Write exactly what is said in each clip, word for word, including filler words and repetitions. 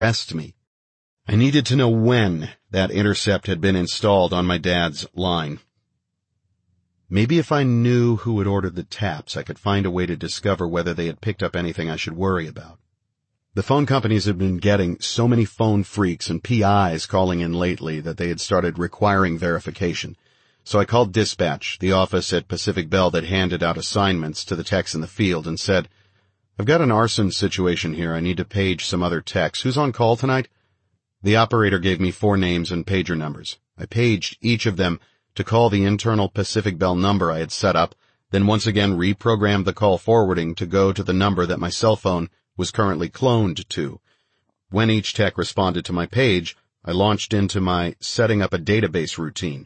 arrest me. I needed to know when that intercept had been installed on my dad's line. Maybe if I knew who had ordered the taps, I could find a way to discover whether they had picked up anything I should worry about. The phone companies had been getting so many phone freaks and P Is calling in lately that they had started requiring verification. So I called dispatch, the office at Pacific Bell that handed out assignments to the techs in the field, and said, "I've got an arson situation here. I need to page some other techs. Who's on call tonight?" The operator gave me four names and pager numbers. I paged each of them to call the internal Pacific Bell number I had set up, then once again reprogrammed the call forwarding to go to the number that my cell phone was currently cloned to. When each tech responded to my page, I launched into my setting up a database routine.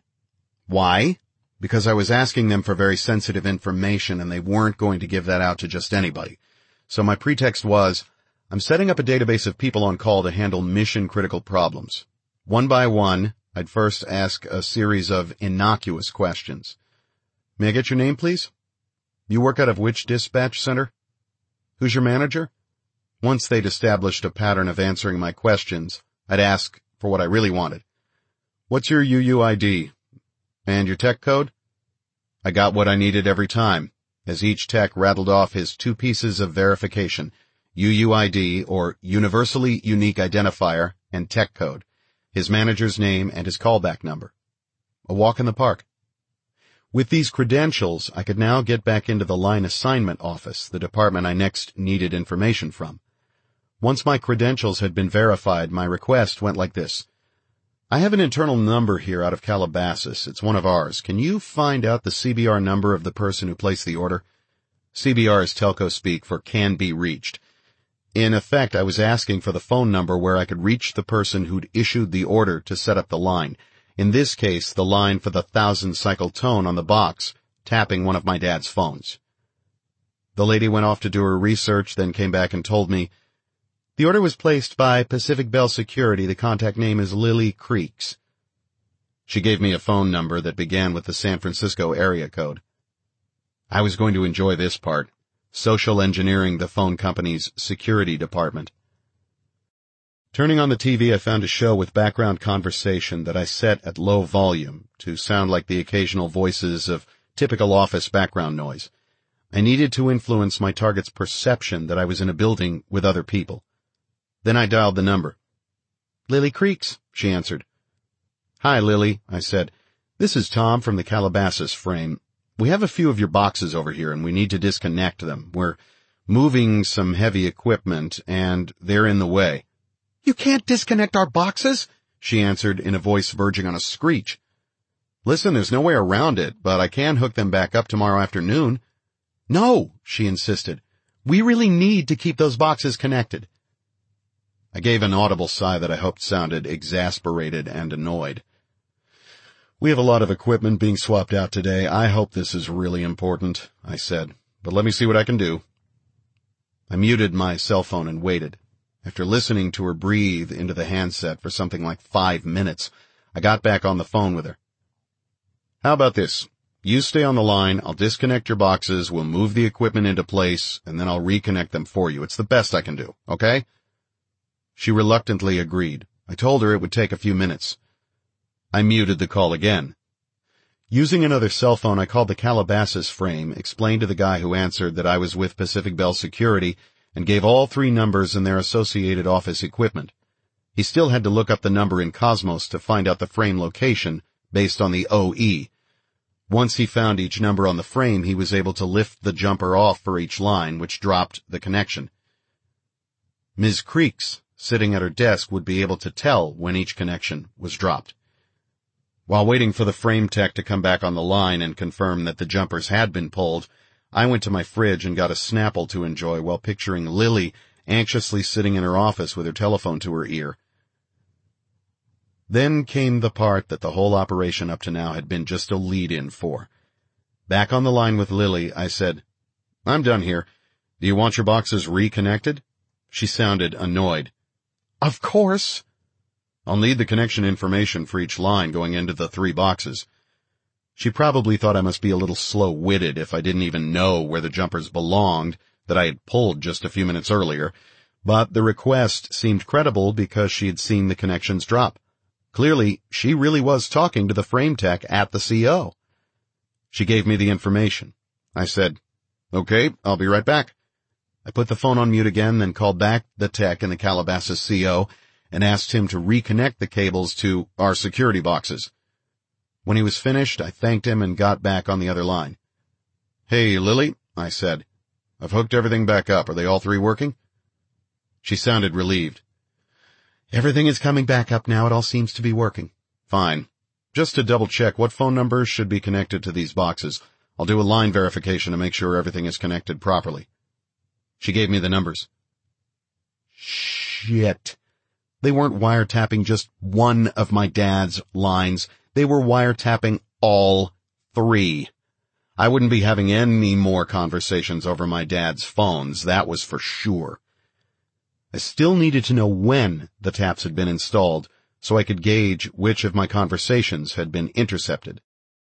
Why? Because I was asking them for very sensitive information and they weren't going to give that out to just anybody. So my pretext was, I'm setting up a database of people on call to handle mission-critical problems. One by one, I'd first ask a series of innocuous questions. May I get your name, please? You work out of which dispatch center? Who's your manager? Once they'd established a pattern of answering my questions, I'd ask for what I really wanted. What's your U U I D? And your tech code? I got what I needed every time, as each tech rattled off his two pieces of verification, U U I D, or Universally Unique Identifier, and tech code, his manager's name and his callback number. A walk in the park. With these credentials, I could now get back into the line assignment office, the department I next needed information from. Once my credentials had been verified, my request went like this. I have an internal number here out of Calabasas. It's one of ours. Can you find out the C B R number of the person who placed the order? C B R is telco speak for can be reached. In effect, I was asking for the phone number where I could reach the person who'd issued the order to set up the line. In this case, the line for the thousand cycle tone on the box, tapping one of my dad's phones. The lady went off to do her research, then came back and told me, the order was placed by Pacific Bell Security. The contact name is Lily Creeks. She gave me a phone number that began with the San Francisco area code. I was going to enjoy this part, social engineering the phone company's security department. Turning on the T V, I found a show with background conversation that I set at low volume to sound like the occasional voices of typical office background noise. I needed to influence my target's perception that I was in a building with other people. Then I dialed the number. Lily Creeks, she answered. Hi, Lily, I said. This is Tom from the Calabasas frame. We have a few of your boxes over here and we need to disconnect them. We're moving some heavy equipment and they're in the way. You can't disconnect our boxes, she answered in a voice verging on a screech. Listen, there's no way around it, but I can hook them back up tomorrow afternoon. No, she insisted. We really need to keep those boxes connected. I gave an audible sigh that I hoped sounded exasperated and annoyed. We have a lot of equipment being swapped out today. I hope this is really important, I said, but let me see what I can do. I muted my cell phone and waited. After listening to her breathe into the handset for something like five minutes, I got back on the phone with her. How about this? You stay on the line, I'll disconnect your boxes, we'll move the equipment into place, and then I'll reconnect them for you. It's the best I can do, okay? She reluctantly agreed. I told her it would take a few minutes. I muted the call again. Using another cell phone, I called the Calabasas frame, explained to the guy who answered that I was with Pacific Bell Security, and gave all three numbers and their associated office equipment. He still had to look up the number in Cosmos to find out the frame location based on the O E. Once he found each number on the frame, he was able to lift the jumper off for each line, which dropped the connection. Miz Creeks, sitting at her desk, would be able to tell when each connection was dropped. While waiting for the frame tech to come back on the line and confirm that the jumpers had been pulled, I went to my fridge and got a Snapple to enjoy while picturing Lily anxiously sitting in her office with her telephone to her ear. Then came the part that the whole operation up to now had been just a lead-in for. Back on the line with Lily, I said, I'm done here. Do you want your boxes reconnected? She sounded annoyed. Of course. I'll need the connection information for each line going into the three boxes. She probably thought I must be a little slow-witted if I didn't even know where the jumpers belonged that I had pulled just a few minutes earlier, But the request seemed credible because she had seen the connections drop. Clearly, she really was talking to the frame tech at the C O. She gave me the information. I said, "Okay, I'll be right back." I put the phone on mute again, then called back the tech in the Calabasas C O and asked him to reconnect the cables to our security boxes. When he was finished, I thanked him and got back on the other line. "Hey, Lily," I said. "I've hooked everything back up. Are they all three working?" She sounded relieved. "Everything is coming back up now. It all seems to be working." "Fine. Just to double check, what phone numbers should be connected to these boxes? I'll do a line verification to make sure everything is connected properly." She gave me the numbers. Shit. They weren't wiretapping just one of my dad's lines. They were wiretapping all three. I wouldn't be having any more conversations over my dad's phones, that was for sure. I still needed to know when the taps had been installed so I could gauge which of my conversations had been intercepted.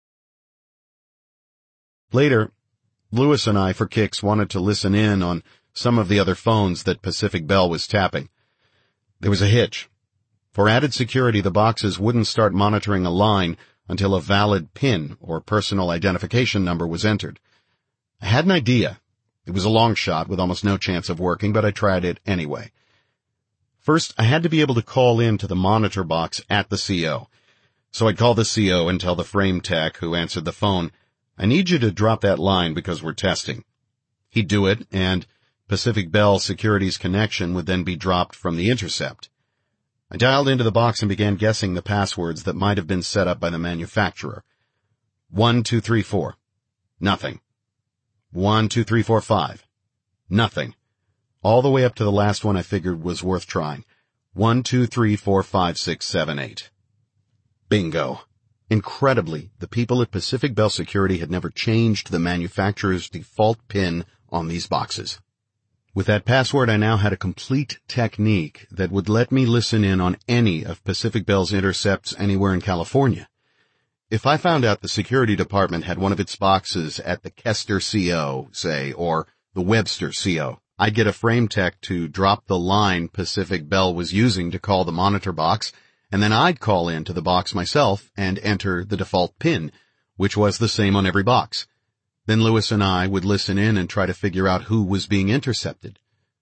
Later, Lewis and I, for kicks, wanted to listen in on some of the other phones that Pacific Bell was tapping. There was a hitch. For added security, the boxes wouldn't start monitoring a line until a valid PIN, or personal identification number, was entered. I had an idea. It was a long shot with almost no chance of working, but I tried it anyway. First, I had to be able to call in to the monitor box at the C O. So I'd call the C O and tell the frame tech who answered the phone, "I need you to drop that line because we're testing." He'd do it, and Pacific Bell Security's connection would then be dropped from the intercept. I dialed into the box and began guessing the passwords that might have been set up by the manufacturer. One, two, three, four. Nothing. One, two, three, four, five. Nothing. All the way up to the last one I figured was worth trying. One, two, three, four, five, six, seven, eight. Bingo. Incredibly, the people at Pacific Bell Security had never changed the manufacturer's default PIN on these boxes. With that password, I now had a complete technique that would let me listen in on any of Pacific Bell's intercepts anywhere in California. If I found out the security department had one of its boxes at the Kester C O, say, or the Webster C O, I'd get a frame tech to drop the line Pacific Bell was using to call the monitor box, and then I'd call in to the box myself and enter the default PIN, which was the same on every box. Then Lewis and I would listen in and try to figure out who was being intercepted.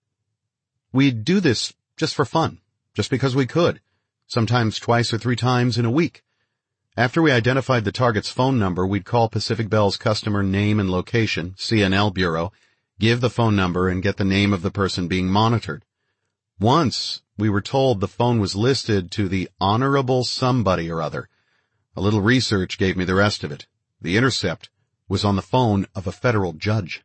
We'd do this just for fun, just because we could, sometimes twice or three times in a week. After we identified the target's phone number, we'd call Pacific Bell's customer name and location, C N L Bureau, give the phone number, and get the name of the person being monitored. Once, we were told the phone was listed to the Honorable Somebody or Other. A little research gave me the rest of it. The intercept was on the phone of a federal judge.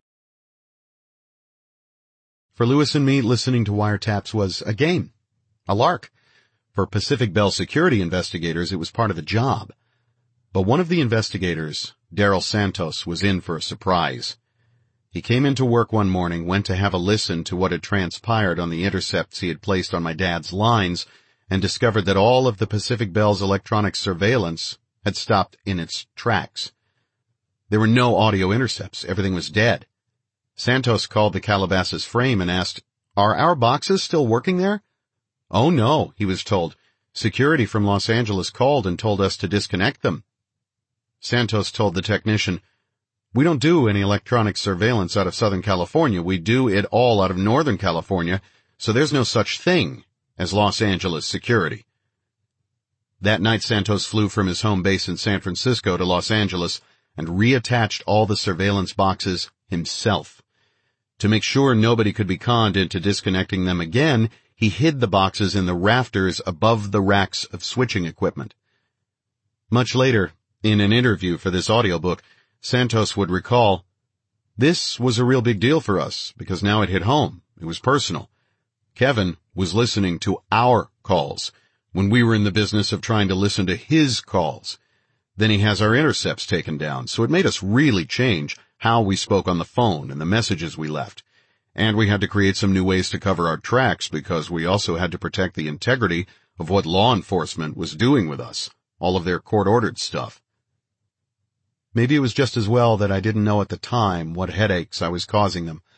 For Lewis and me, listening to wiretaps was a game, a lark. For Pacific Bell Security investigators, it was part of the job. But one of the investigators, Daryl Santos, was in for a surprise. He came into work one morning, went to have a listen to what had transpired on the intercepts he had placed on my dad's lines, and discovered that all of the Pacific Bell's electronic surveillance had stopped in its tracks. There were no audio intercepts. Everything was dead. Santos called the Calabasas frame and asked, "Are our boxes still working there?" "Oh no," he was told. "Security from Los Angeles called and told us to disconnect them." Santos told the technician, "We don't do any electronic surveillance out of Southern California. We do it all out of Northern California, so there's no such thing as Los Angeles security." That night, Santos flew from his home base in San Francisco to Los Angeles and reattached all the surveillance boxes himself. To make sure nobody could be conned into disconnecting them again, he hid the boxes in the rafters above the racks of switching equipment. Much later, in an interview for this audiobook, Santos would recall, "This was a real big deal for us because now it hit home. It was personal. Kevin was listening to our calls when we were in the business of trying to listen to his calls. Then he has our intercepts taken down, so it made us really change how we spoke on the phone and the messages we left. And we had to create some new ways to cover our tracks because we also had to protect the integrity of what law enforcement was doing with us, all of their court-ordered stuff." Maybe it was just as well that I didn't know at the time what headaches I was causing them.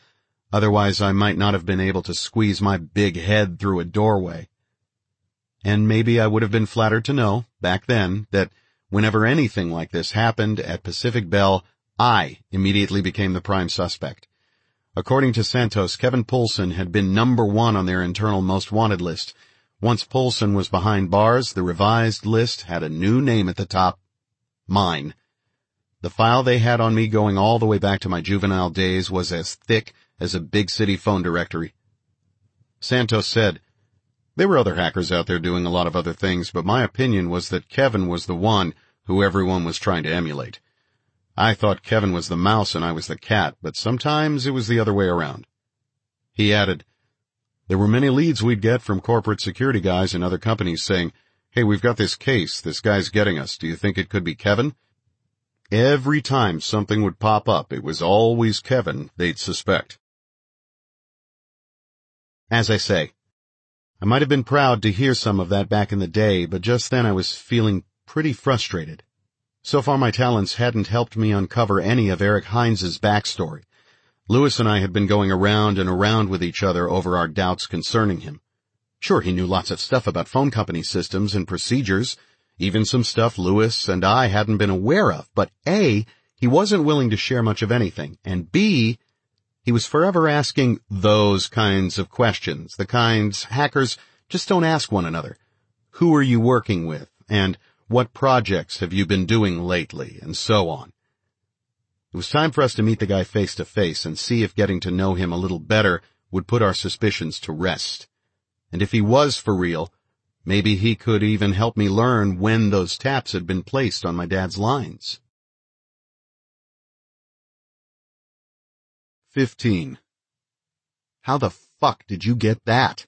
Otherwise I might not have been able to squeeze my big head through a doorway. And maybe I would have been flattered to know, back then, that whenever anything like this happened at Pacific Bell, I immediately became the prime suspect. According to Santos, Kevin Poulsen had been number one on their internal most wanted list. Once Poulsen was behind bars, the revised list had a new name at the top. Mine. The file they had on me going all the way back to my juvenile days was as thick as a big city phone directory. Santos said, "There were other hackers out there doing a lot of other things, but my opinion was that Kevin was the one who everyone was trying to emulate. I thought Kevin was the mouse and I was the cat, but sometimes it was the other way around." He added, "There were many leads we'd get from corporate security guys in other companies saying, 'Hey, we've got this case, this guy's getting us, do you think it could be Kevin?' Every time something would pop up, it was always Kevin they'd suspect." As I say, I might have been proud to hear some of that back in the day, but just then I was feeling pretty frustrated. So far my talents hadn't helped me uncover any of Eric Hines' backstory. Lewis and I had been going around and around with each other over our doubts concerning him. Sure, he knew lots of stuff about phone company systems and procedures, even some stuff Lewis and I hadn't been aware of, but A, he wasn't willing to share much of anything, and B, he was forever asking those kinds of questions, the kinds hackers just don't ask one another. Who are you working with? And what projects have you been doing lately? And so on. It was time for us to meet the guy face to face and see if getting to know him a little better would put our suspicions to rest. And if he was for real, maybe he could even help me learn when those taps had been placed on my dad's lines. Fifteen. How the fuck did you get that?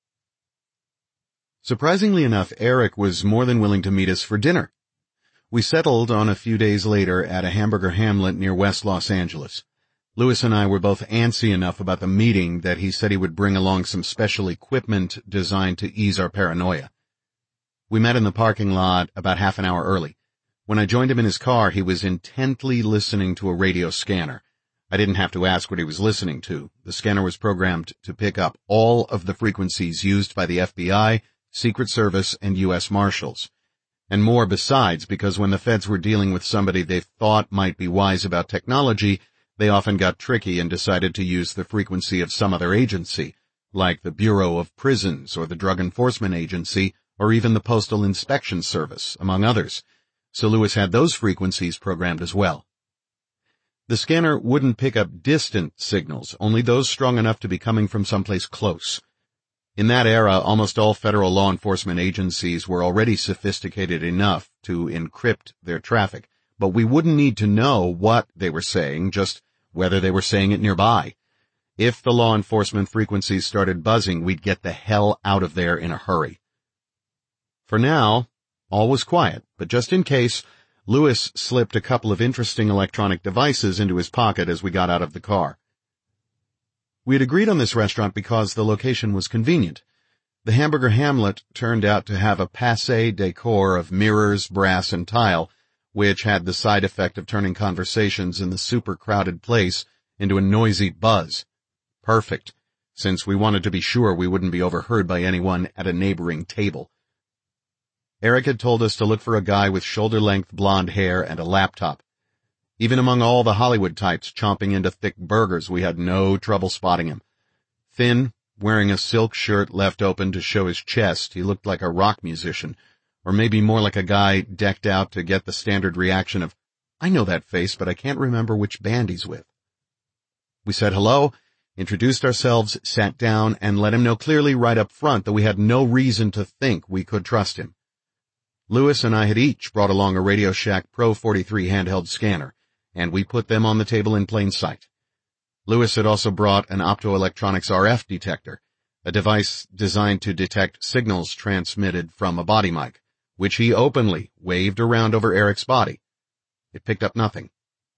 Surprisingly enough, Eric was more than willing to meet us for dinner. We settled on a few days later at a hamburger hamlet near West Los Angeles. Lewis and I were both antsy enough about the meeting that he said he would bring along some special equipment designed to ease our paranoia. We met in the parking lot about half an hour early. When I joined him in his car, he was intently listening to a radio scanner. I didn't have to ask what he was listening to. The scanner was programmed to pick up all of the frequencies used by the F B I, Secret Service, and U S Marshals. And more besides, because when the feds were dealing with somebody they thought might be wise about technology, they often got tricky and decided to use the frequency of some other agency, like the Bureau of Prisons or the Drug Enforcement Agency or even the Postal Inspection Service, among others. So Lewis had those frequencies programmed as well. The scanner wouldn't pick up distant signals, only those strong enough to be coming from someplace close. In that era, almost all federal law enforcement agencies were already sophisticated enough to encrypt their traffic, but we wouldn't need to know what they were saying, just whether they were saying it nearby. If the law enforcement frequencies started buzzing, we'd get the hell out of there in a hurry. For now, all was quiet, but just in case, Lewis slipped a couple of interesting electronic devices into his pocket as we got out of the car. We had agreed on this restaurant because the location was convenient. The hamburger hamlet turned out to have a passé decor of mirrors, brass, and tile, which had the side effect of turning conversations in the super crowded place into a noisy buzz. Perfect, since we wanted to be sure we wouldn't be overheard by anyone at a neighboring table. Eric had told us to look for a guy with shoulder-length blonde hair and a laptop. Even among all the Hollywood types chomping into thick burgers, we had no trouble spotting him. Thin, wearing a silk shirt left open to show his chest, he looked like a rock musician, or maybe more like a guy decked out to get the standard reaction of, "I know that face, but I can't remember which band he's with." We said hello, introduced ourselves, sat down, and let him know clearly right up front that we had no reason to think we could trust him. Lewis and I had each brought along a Radio Shack Pro forty-three handheld scanner, and we put them on the table in plain sight. Lewis had also brought an optoelectronics R F detector, a device designed to detect signals transmitted from a body mic, which he openly waved around over Eric's body. It picked up nothing.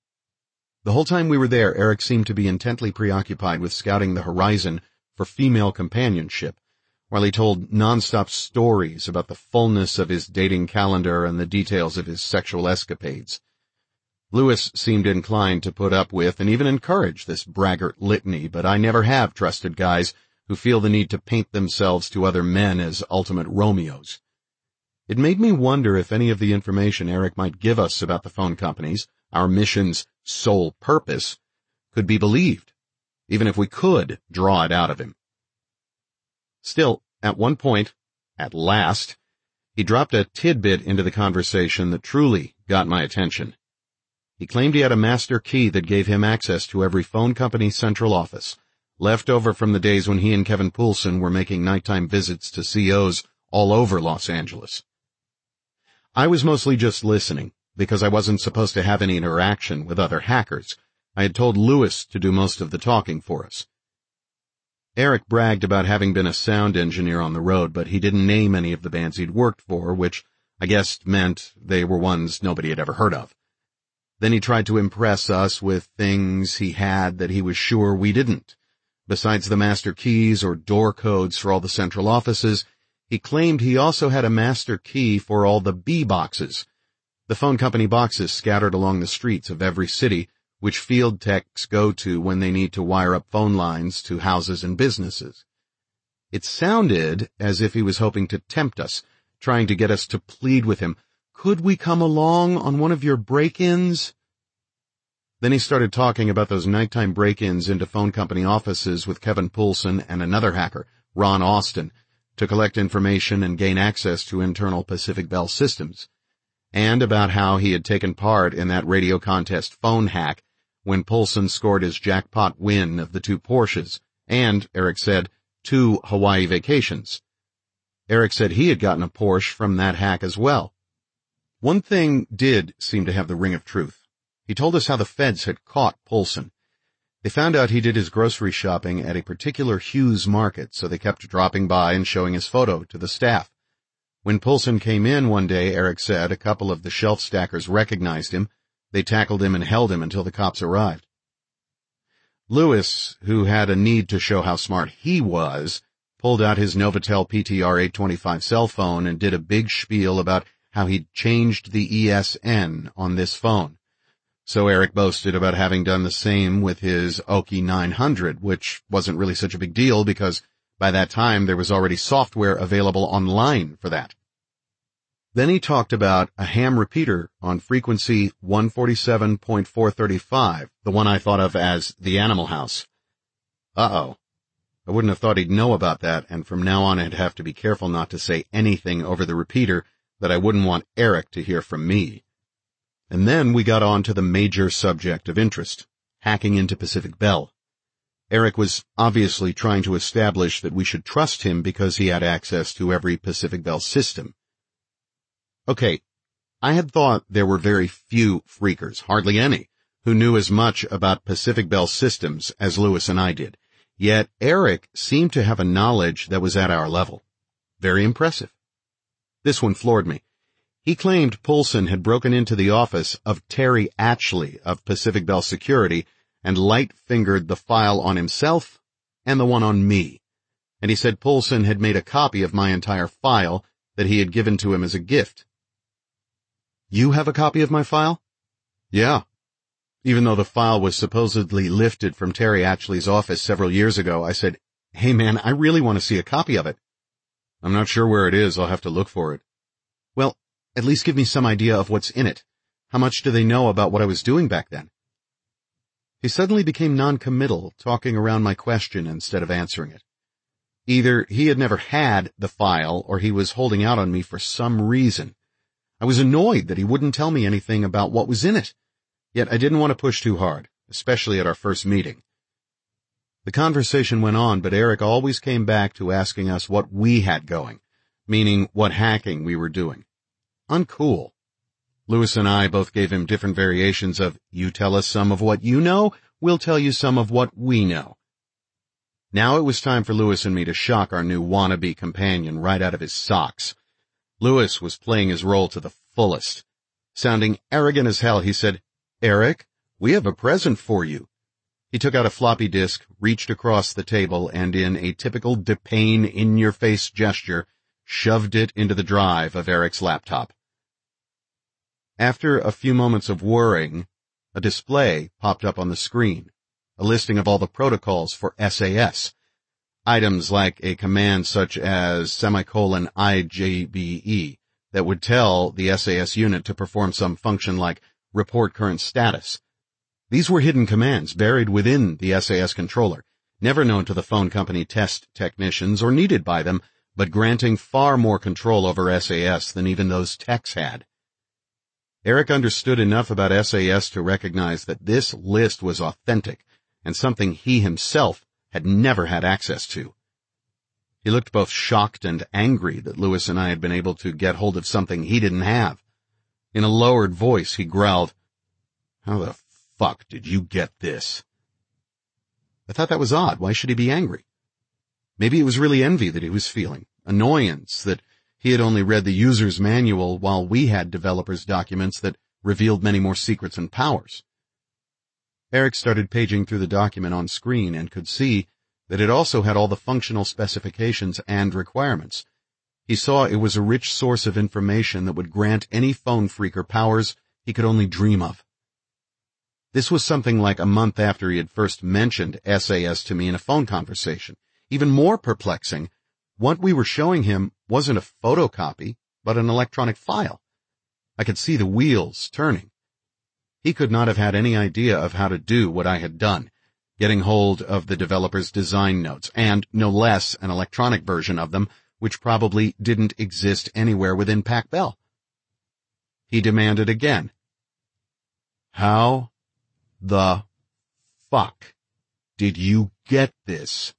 The whole time we were there, Eric seemed to be intently preoccupied with scouting the horizon for female companionship, while he told nonstop stories about the fullness of his dating calendar and the details of his sexual escapades. Lewis seemed inclined to put up with and even encourage this braggart litany, but I never have trusted guys who feel the need to paint themselves to other men as ultimate Romeos. It made me wonder if any of the information Eric might give us about the phone companies, our mission's sole purpose, could be believed, even if we could draw it out of him. Still, at one point, at last, he dropped a tidbit into the conversation that truly got my attention. He claimed he had a master key that gave him access to every phone company central office, left over from the days when he and Kevin Poulsen were making nighttime visits to C Os all over Los Angeles. I was mostly just listening, because I wasn't supposed to have any interaction with other hackers. I had told Lewis to do most of the talking for us. Eric bragged about having been a sound engineer on the road, but he didn't name any of the bands he'd worked for, which I guess meant they were ones nobody had ever heard of. Then he tried to impress us with things he had that he was sure we didn't. Besides the master keys or door codes for all the central offices, he claimed he also had a master key for all the B boxes, the phone company boxes scattered along the streets of every city, which field techs go to when they need to wire up phone lines to houses and businesses. It sounded as if he was hoping to tempt us, trying to get us to plead with him, "Could we come along on one of your break-ins?" Then he started talking about those nighttime break-ins into phone company offices with Kevin Poulsen and another hacker, Ron Austin, to collect information and gain access to internal Pacific Bell systems, and about how he had taken part in that radio contest phone hack when Poulsen scored his jackpot win of the two Porsches and, Eric said, two Hawaii vacations. Eric said he had gotten a Porsche from that hack as well. One thing did seem to have the ring of truth. He told us how the feds had caught Poulsen. They found out he did his grocery shopping at a particular Hughes market, so they kept dropping by and showing his photo to the staff. When Poulsen came in one day, Eric said, a couple of the shelf stackers recognized him. They tackled him and held him until the cops arrived. Lewis, who had a need to show how smart he was, pulled out his Novatel P T R eight twenty-five cell phone and did a big spiel about how he'd changed the E S N on this phone. So Eric boasted about having done the same with his Oki nine hundred, which wasn't really such a big deal because by that time there was already software available online for that. Then he talked about a ham repeater on frequency one forty-seven point four thirty-five, the one I thought of as the Animal House. Uh-oh. I wouldn't have thought he'd know about that, and from now on I'd have to be careful not to say anything over the repeater that I wouldn't want Eric to hear from me. And then we got on to the major subject of interest, hacking into Pacific Bell. Eric was obviously trying to establish that we should trust him because he had access to every Pacific Bell system. Okay, I had thought there were very few freakers, hardly any, who knew as much about Pacific Bell systems as Lewis and I did. Yet Eric seemed to have a knowledge that was at our level. Very impressive. This one floored me. He claimed Poulsen had broken into the office of Terry Atchley of Pacific Bell Security and light-fingered the file on himself and the one on me. And he said Poulsen had made a copy of my entire file that he had given to him as a gift. You have a copy of my file? Yeah. Even though the file was supposedly lifted from Terry Atchley's office several years ago, I said, "Hey man, I really want to see a copy of it." "I'm not sure where it is. I'll have to look for it." "Well, at least give me some idea of what's in it. How much do they know about what I was doing back then?" He suddenly became non-committal, talking around my question instead of answering it. Either he had never had the file or he was holding out on me for some reason. I was annoyed that he wouldn't tell me anything about what was in it. Yet I didn't want to push too hard, especially at our first meeting. The conversation went on, but Eric always came back to asking us what we had going, meaning what hacking we were doing. Uncool. Lewis and I both gave him different variations of, "You tell us some of what you know, we'll tell you some of what we know." Now it was time for Lewis and me to shock our new wannabe companion right out of his socks. Lewis was playing his role to the fullest. Sounding arrogant as hell, he said, "Eric, we have a present for you." He took out a floppy disk, reached across the table, and in a typical Depayne in-your-face gesture, shoved it into the drive of Eric's laptop. After a few moments of whirring, A display popped up on the screen, a listing of all the protocols for S A S. Items like a command such as semicolon I J B E that would tell the S A S unit to perform some function like report current status. These were hidden commands buried within the S A S controller, never known to the phone company test technicians or needed by them, but granting far more control over S A S than even those techs had. Eric understood enough about S A S to recognize that this list was authentic and something he himself had never had access to. He looked both shocked and angry that Lewis and I had been able to get hold of something he didn't have. In a lowered voice, he growled, "How the fuck did you get this?" I thought that was odd. Why should he be angry? Maybe it was really envy that he was feeling, annoyance that he had only read the user's manual while we had developers' documents that revealed many more secrets and powers. Eric started paging through the document on screen and could see that it also had all the functional specifications and requirements. He saw it was a rich source of information that would grant any phone phreaker powers he could only dream of. This was something like a month after he had first mentioned S A S to me in a phone conversation. Even more perplexing, what we were showing him wasn't a photocopy, but an electronic file. I could see the wheels turning. He could not have had any idea of how to do what I had done, getting hold of the developer's design notes, and, no less, an electronic version of them, which probably didn't exist anywhere within Pac Bell. He demanded again, "How the fuck did you get this?"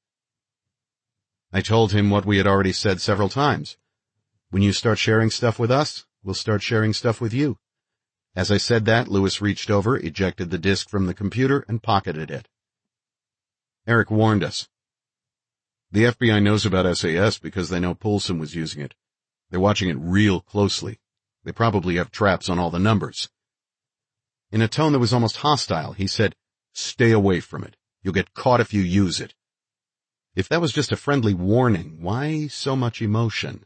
I told him what we had already said several times. When you start sharing stuff with us, we'll start sharing stuff with you. As I said that, Lewis reached over, ejected the disk from the computer, and pocketed it. Eric warned us. "The F B I knows about S A S because they know Poulsen was using it. They're watching it real closely. They probably have traps on all the numbers." In a tone that was almost hostile, he said, "Stay away from it. You'll get caught if you use it." If that was just a friendly warning, why so much emotion?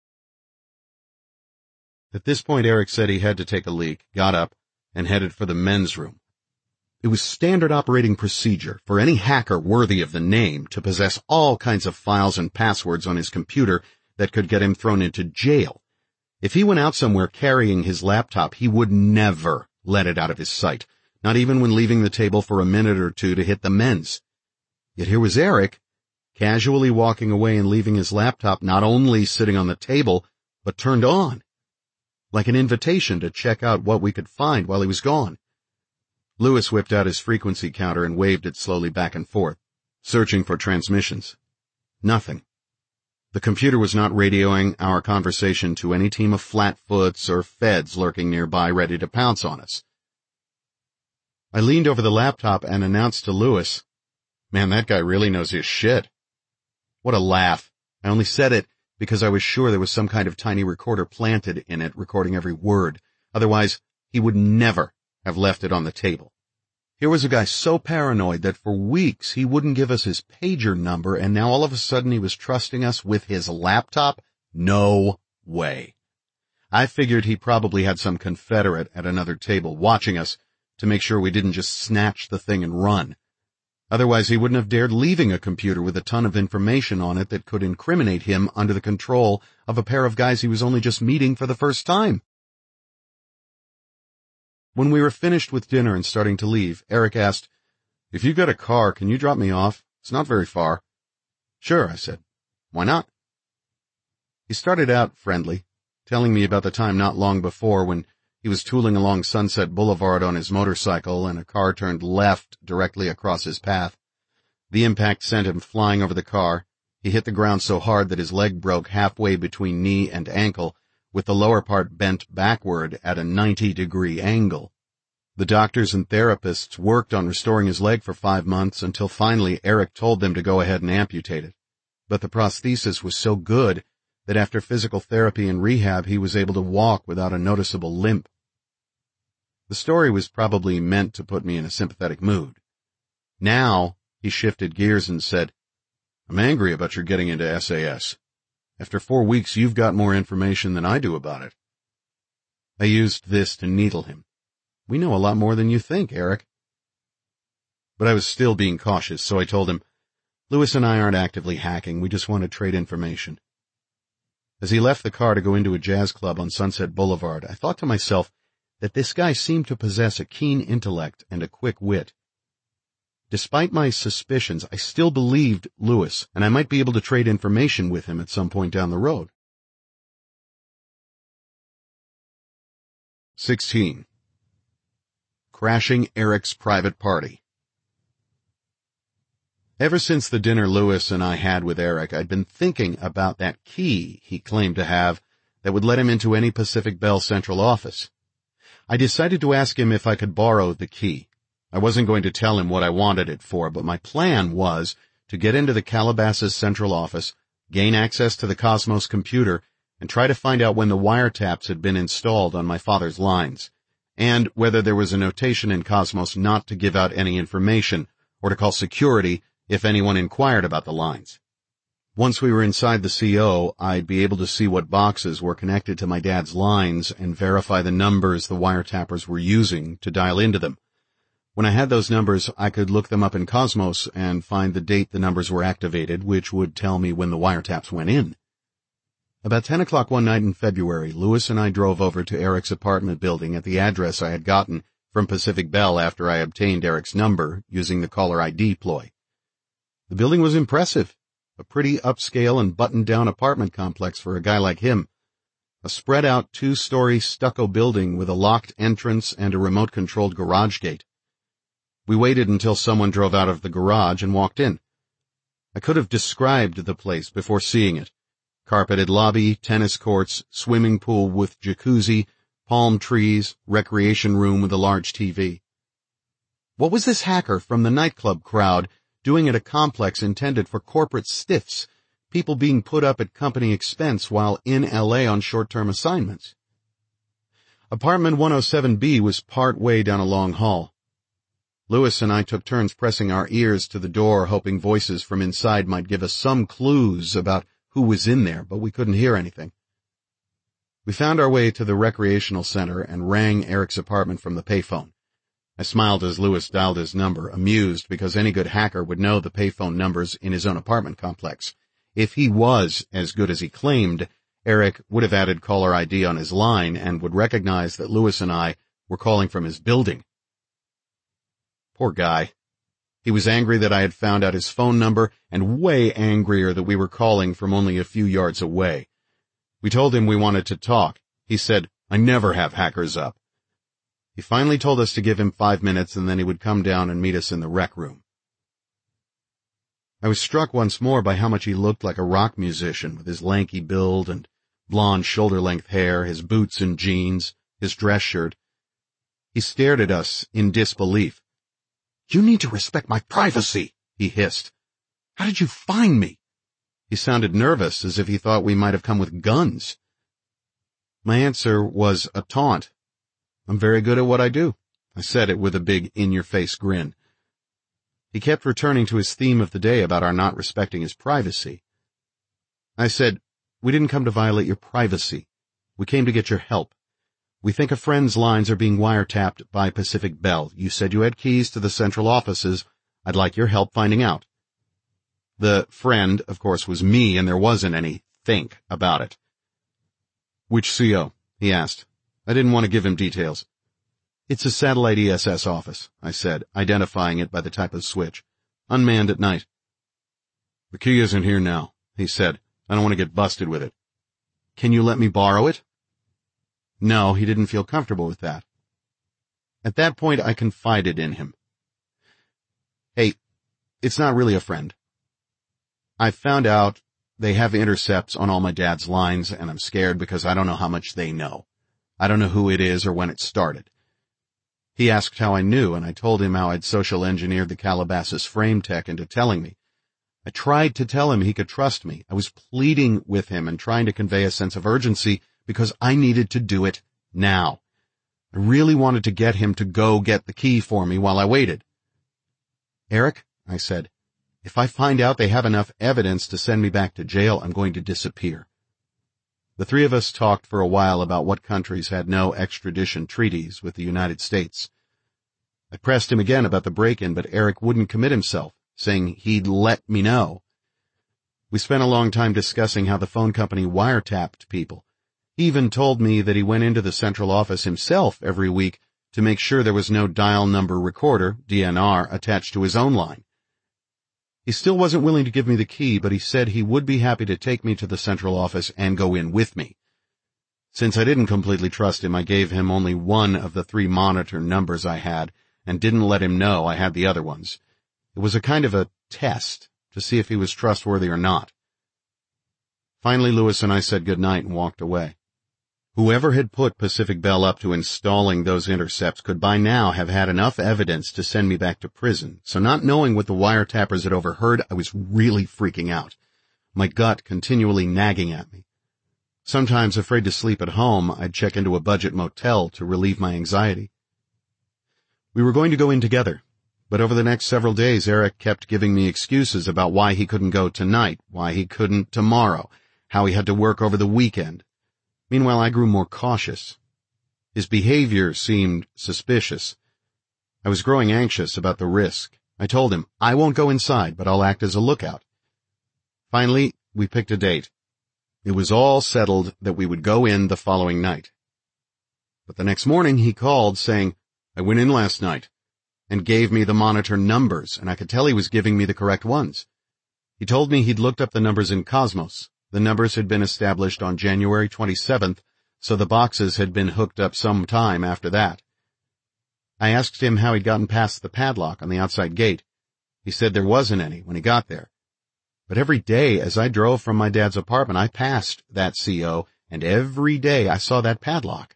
At this point, Eric said he had to take a leak, got up, and headed for the men's room. It was standard operating procedure for any hacker worthy of the name to possess all kinds of files and passwords on his computer that could get him thrown into jail. If he went out somewhere carrying his laptop, he would never let it out of his sight, not even when leaving the table for a minute or two to hit the men's. Yet here was Eric, casually walking away and leaving his laptop not only sitting on the table, but turned on, like an invitation to check out what we could find while he was gone. Lewis whipped out his frequency counter and waved it slowly back and forth, searching for transmissions. Nothing. The computer was not radioing our conversation to any team of flatfoots or feds lurking nearby ready to pounce on us. I leaned over the laptop and announced to Lewis, "Man, that guy really knows his shit." What a laugh. I only said it because I was sure there was some kind of tiny recorder planted in it recording every word. Otherwise, he would never have left it on the table. Here was a guy so paranoid that for weeks he wouldn't give us his pager number, and now all of a sudden he was trusting us with his laptop? No way. I figured he probably had some Confederate at another table watching us to make sure we didn't just snatch the thing and run. Otherwise, he wouldn't have dared leaving a computer with a ton of information on it that could incriminate him under the control of a pair of guys he was only just meeting for the first time. When we were finished with dinner and starting to leave, Eric asked, "If you've got a car, can you drop me off? It's not very far." "Sure," I said. "Why not?" He started out friendly, telling me about the time not long before when he was tooling along Sunset Boulevard on his motorcycle and a car turned left directly across his path. The impact sent him flying over the car. He hit the ground so hard that his leg broke halfway between knee and ankle, with the lower part bent backward at a ninety-degree angle. The doctors and therapists worked on restoring his leg for five months until finally Eric told them to go ahead and amputate it. But the prosthesis was so good that after physical therapy and rehab he was able to walk without a noticeable limp. The story was probably meant to put me in a sympathetic mood. Now he shifted gears and said, "I'm angry about your getting into S A S. After four weeks you've got more information than I do about it." I used this to needle him. We know a lot more than you think, Eric. But I was still being cautious, so I told him, Lewis and I aren't actively hacking, we just want to trade information. As he left the car to go into a jazz club on Sunset Boulevard, I thought to myself that this guy seemed to possess a keen intellect and a quick wit. Despite my suspicions, I still believed Lewis, and I might be able to trade information with him at some point down the road. sixteen. Crashing Eric's private party. Ever since the dinner Lewis and I had with Eric, I'd been thinking about that key he claimed to have that would let him into any Pacific Bell central office. I decided to ask him if I could borrow the key. I wasn't going to tell him what I wanted it for, but my plan was to get into the Calabasas central office, gain access to the Cosmos computer, and try to find out when the wiretaps had been installed on my father's lines, and whether there was a notation in Cosmos not to give out any information, or to call security if anyone inquired about the lines. Once we were inside the C O, I'd be able to see what boxes were connected to my dad's lines and verify the numbers the wiretappers were using to dial into them. When I had those numbers, I could look them up in Cosmos and find the date the numbers were activated, which would tell me when the wiretaps went in. About ten o'clock one night in February, Lewis and I drove over to Eric's apartment building at the address I had gotten from Pacific Bell after I obtained Eric's number using the caller I D ploy. The building was impressive, a pretty upscale and buttoned-down apartment complex for a guy like him. A spread-out two-story stucco building with a locked entrance and a remote-controlled garage gate. We waited until someone drove out of the garage and walked in. I could have described the place before seeing it. Carpeted lobby, tennis courts, swimming pool with jacuzzi, palm trees, recreation room with a large T V. What was this hacker from the nightclub crowd doing at a complex intended for corporate stiffs, people being put up at company expense while in L A on short-term assignments? Apartment one oh seven B was part way down a long hall. Lewis and I took turns pressing our ears to the door, hoping voices from inside might give us some clues about who was in there, but we couldn't hear anything. We found our way to the recreational center and rang Eric's apartment from the payphone. I smiled as Lewis dialed his number, amused because any good hacker would know the payphone numbers in his own apartment complex. If he was as good as he claimed, Eric would have added caller I D on his line and would recognize that Lewis and I were calling from his building. Poor guy. He was angry that I had found out his phone number and way angrier that we were calling from only a few yards away. We told him we wanted to talk. He said, I never have hackers up. He finally told us to give him five minutes and then he would come down and meet us in the rec room. I was struck once more by how much he looked like a rock musician with his lanky build and blonde shoulder-length hair, his boots and jeans, his dress shirt. He stared at us in disbelief. You need to respect my privacy, he hissed. How did you find me? He sounded nervous, as if he thought we might have come with guns. My answer was a taunt. I'm very good at what I do. I said it with a big in-your-face grin. He kept returning to his theme of the day about our not respecting his privacy. I said, we didn't come to violate your privacy. We came to get your help. We think a friend's lines are being wiretapped by Pacific Bell. You said you had keys to the central offices. I'd like your help finding out. The friend, of course, was me, and there wasn't any think about it. Which C O? He asked. I didn't want to give him details. It's a satellite E S S office, I said, identifying it by the type of switch. Unmanned at night. The key isn't here now, he said. I don't want to get busted with it. Can you let me borrow it? No, he didn't feel comfortable with that. At that point, I confided in him. Hey, it's not really a friend. I found out they have intercepts on all my dad's lines, and I'm scared because I don't know how much they know. I don't know who it is or when it started. He asked how I knew, and I told him how I'd social engineered the Calabasas frame tech into telling me. I tried to tell him he could trust me. I was pleading with him and trying to convey a sense of urgency because I needed to do it now. I really wanted to get him to go get the key for me while I waited. Eric, I said, if I find out they have enough evidence to send me back to jail, I'm going to disappear. The three of us talked for a while about what countries had no extradition treaties with the United States. I pressed him again about the break-in, but Eric wouldn't commit himself, saying he'd let me know. We spent a long time discussing how the phone company wiretapped people. He even told me that he went into the central office himself every week to make sure there was no dial number recorder, D N R, attached to his own line. He still wasn't willing to give me the key, but he said he would be happy to take me to the central office and go in with me. Since I didn't completely trust him, I gave him only one of the three monitor numbers I had and didn't let him know I had the other ones. It was a kind of a test to see if he was trustworthy or not. Finally, Lewis and I said goodnight and walked away. Whoever had put Pacific Bell up to installing those intercepts could by now have had enough evidence to send me back to prison, so not knowing what the wiretappers had overheard, I was really freaking out, my gut continually nagging at me. Sometimes, afraid to sleep at home, I'd check into a budget motel to relieve my anxiety. We were going to go in together, but over the next several days Eric kept giving me excuses about why he couldn't go tonight, why he couldn't tomorrow, how he had to work over the weekend. Meanwhile, I grew more cautious. His behavior seemed suspicious. I was growing anxious about the risk. I told him, I won't go inside, but I'll act as a lookout. Finally, we picked a date. It was all settled that we would go in the following night. But the next morning he called saying, I went in last night, and gave me the monitor numbers, and I could tell he was giving me the correct ones. He told me he'd looked up the numbers in Cosmos. The numbers had been established on January twenty-seventh, so the boxes had been hooked up some time after that. I asked him how he'd gotten past the padlock on the outside gate. He said there wasn't any when he got there. But every day as I drove from my dad's apartment, I passed that C O, and every day I saw that padlock.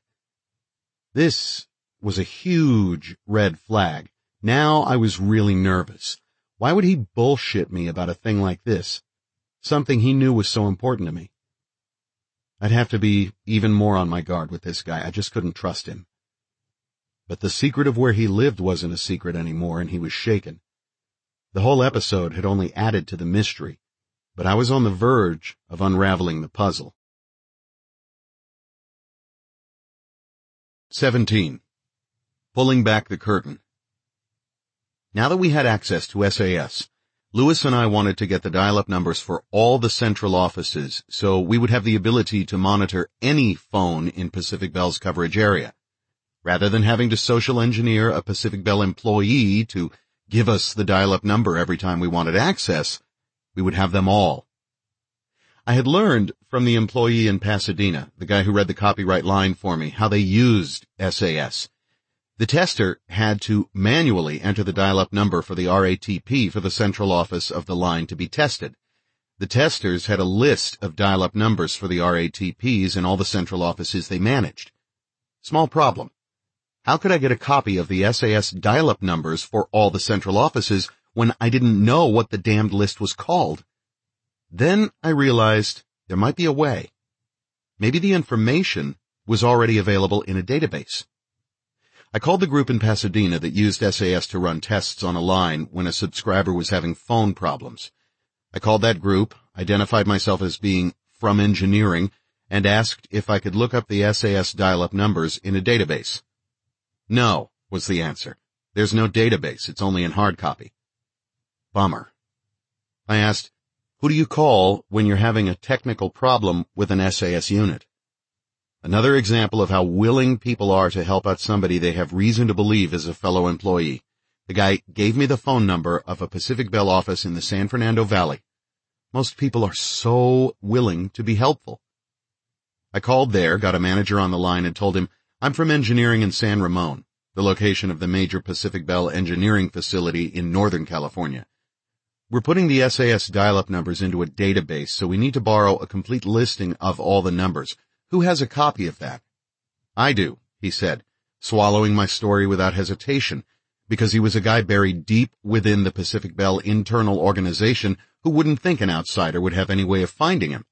This was a huge red flag. Now I was really nervous. Why would he bullshit me about a thing like this? Something he knew was so important to me. I'd have to be even more on my guard with this guy. I just couldn't trust him. But the secret of where he lived wasn't a secret anymore, and he was shaken. The whole episode had only added to the mystery, but I was on the verge of unraveling the puzzle. seventeen. Pulling back the curtain. Now that we had access to S A S, Lewis and I wanted to get the dial-up numbers for all the central offices so we would have the ability to monitor any phone in Pacific Bell's coverage area. Rather than having to social engineer a Pacific Bell employee to give us the dial-up number every time we wanted access, we would have them all. I had learned from the employee in Pasadena, the guy who read the copyright line for me, how they used S A S. The tester had to manually enter the dial-up number for the R A T P for the central office of the line to be tested. The testers had a list of dial-up numbers for the R A T Ps in all the central offices they managed. Small problem. How could I get a copy of the S A S dial-up numbers for all the central offices when I didn't know what the damned list was called? Then I realized there might be a way. Maybe the information was already available in a database. I called the group in Pasadena that used S A S to run tests on a line when a subscriber was having phone problems. I called that group, identified myself as being from engineering, and asked if I could look up the S A S dial-up numbers in a database. No, was the answer. There's no database, it's only in hard copy. Bummer. I asked, who do you call when you're having a technical problem with an S A S unit? Another example of how willing people are to help out somebody they have reason to believe is a fellow employee. The guy gave me the phone number of a Pacific Bell office in the San Fernando Valley. Most people are so willing to be helpful. I called there, got a manager on the line, and told him, I'm from engineering in San Ramon, the location of the major Pacific Bell engineering facility in Northern California. We're putting the S A S dial-up numbers into a database, so we need to borrow a complete listing of all the numbers. Who has a copy of that? I do, he said, swallowing my story without hesitation, because he was a guy buried deep within the Pacific Bell internal organization who wouldn't think an outsider would have any way of finding him.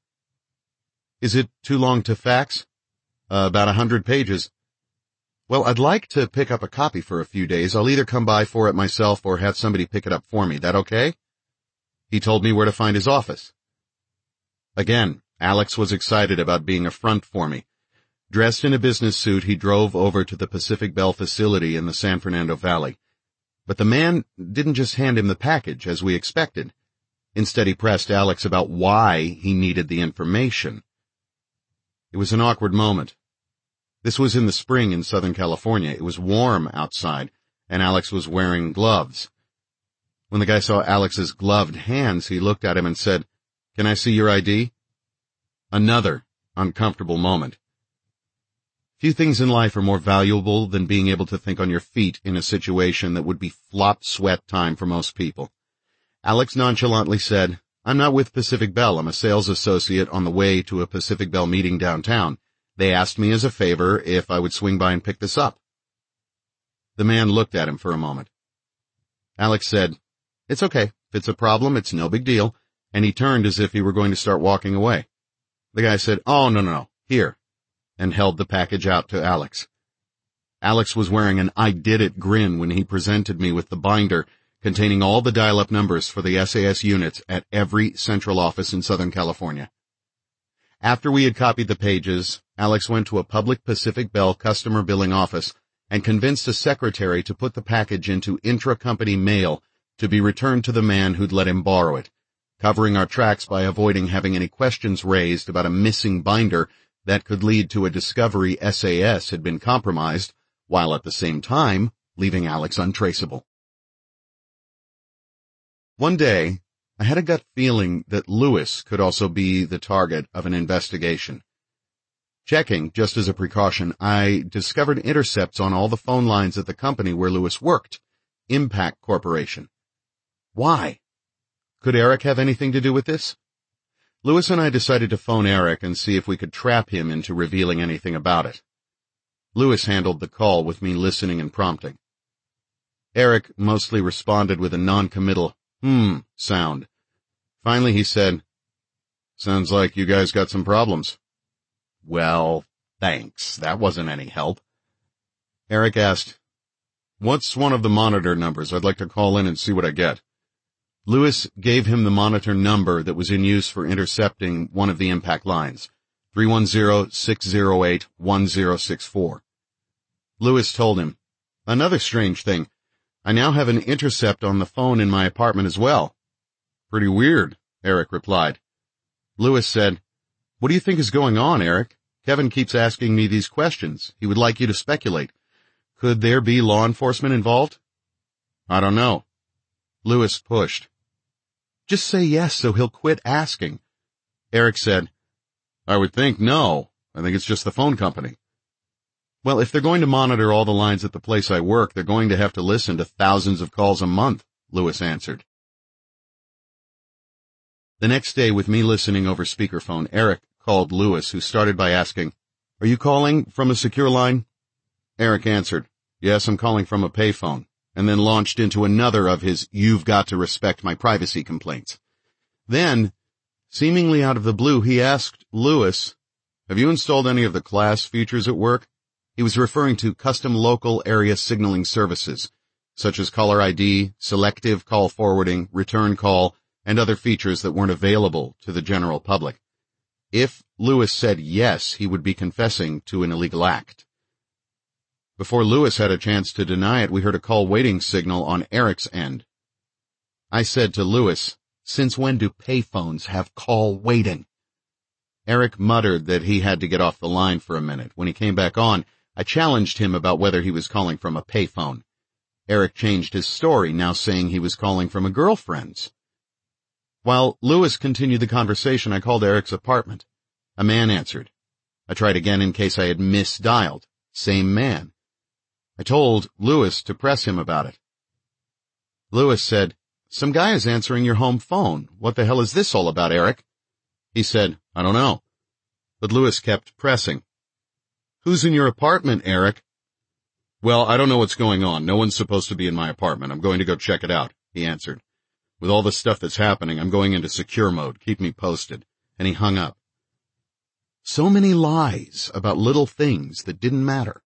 Is it too long to fax? Uh, about a hundred pages. Well, I'd like to pick up a copy for a few days. I'll either come by for it myself or have somebody pick it up for me. That okay? He told me where to find his office. Again, Alex was excited about being a front for me. Dressed in a business suit, he drove over to the Pacific Bell facility in the San Fernando Valley. But the man didn't just hand him the package, as we expected. Instead, he pressed Alex about why he needed the information. It was an awkward moment. This was in the spring in Southern California. It was warm outside, and Alex was wearing gloves. When the guy saw Alex's gloved hands, he looked at him and said, "Can I see your I D?" Another uncomfortable moment. Few things in life are more valuable than being able to think on your feet in a situation that would be flop sweat time for most people. Alex nonchalantly said, "I'm not with Pacific Bell. I'm a sales associate on the way to a Pacific Bell meeting downtown. They asked me as a favor if I would swing by and pick this up." The man looked at him for a moment. Alex said, "It's okay. If it's a problem, it's no big deal," and he turned as if he were going to start walking away. The guy said, "Oh, no, no, no. Here," and held the package out to Alex. Alex was wearing an I did it grin when he presented me with the binder containing all the dial-up numbers for the S A S units at every central office in Southern California. After we had copied the pages, Alex went to a public Pacific Bell customer billing office and convinced a secretary to put the package into intra-company mail to be returned to the man who'd let him borrow it, covering our tracks by avoiding having any questions raised about a missing binder that could lead to a discovery S A S had been compromised, while at the same time leaving Alex untraceable. One day, I had a gut feeling that Lewis could also be the target of an investigation. Checking, just as a precaution, I discovered intercepts on all the phone lines at the company where Lewis worked, Impact Corporation. Why? Could Eric have anything to do with this? Lewis and I decided to phone Eric and see if we could trap him into revealing anything about it. Lewis handled the call with me listening and prompting. Eric mostly responded with a non-committal hmm sound. Finally he said, "Sounds like you guys got some problems." "Well, thanks. That wasn't any help." Eric asked, "What's one of the monitor numbers? I'd like to call in and see what I get." Lewis gave him the monitor number that was in use for intercepting one of the impact lines, three one zero, six zero eight, one zero six four. Lewis told him, "Another strange thing. I now have an intercept on the phone in my apartment as well." "Pretty weird," Eric replied. Lewis said, "What do you think is going on, Eric? Kevin keeps asking me these questions. He would like you to speculate. Could there be law enforcement involved?" "I don't know." Lewis pushed. "Just say yes so he'll quit asking." Eric said, "I would think no. I think it's just the phone company." "Well, if they're going to monitor all the lines at the place I work, they're going to have to listen to thousands of calls a month," Lewis answered. The next day, with me listening over speakerphone, Eric called Lewis, who started by asking, "Are you calling from a secure line?" Eric answered, "Yes, I'm calling from a payphone," and then launched into another of his "you've got to respect my privacy" complaints. Then, seemingly out of the blue, he asked Lewis, "Have you installed any of the class features at work?" He was referring to custom local area signaling services, such as caller I D, selective call forwarding, return call, and other features that weren't available to the general public. If Lewis said yes, he would be confessing to an illegal act. Before Lewis had a chance to deny it, we heard a call waiting signal on Eric's end. I said to Lewis, "Since when do payphones have call waiting?" Eric muttered that he had to get off the line for a minute. When he came back on, I challenged him about whether he was calling from a payphone. Eric changed his story, now saying he was calling from a girlfriend's. While Lewis continued the conversation, I called Eric's apartment. A man answered. I tried again in case I had misdialed. Same man. I told Lewis to press him about it. Lewis said, "Some guy is answering your home phone. What the hell is this all about, Eric?" He said, "I don't know." But Lewis kept pressing. "Who's in your apartment, Eric?" "Well, I don't know what's going on. No one's supposed to be in my apartment. I'm going to go check it out," he answered. "With all the stuff that's happening, I'm going into secure mode. Keep me posted." And he hung up. So many lies about little things that didn't matter.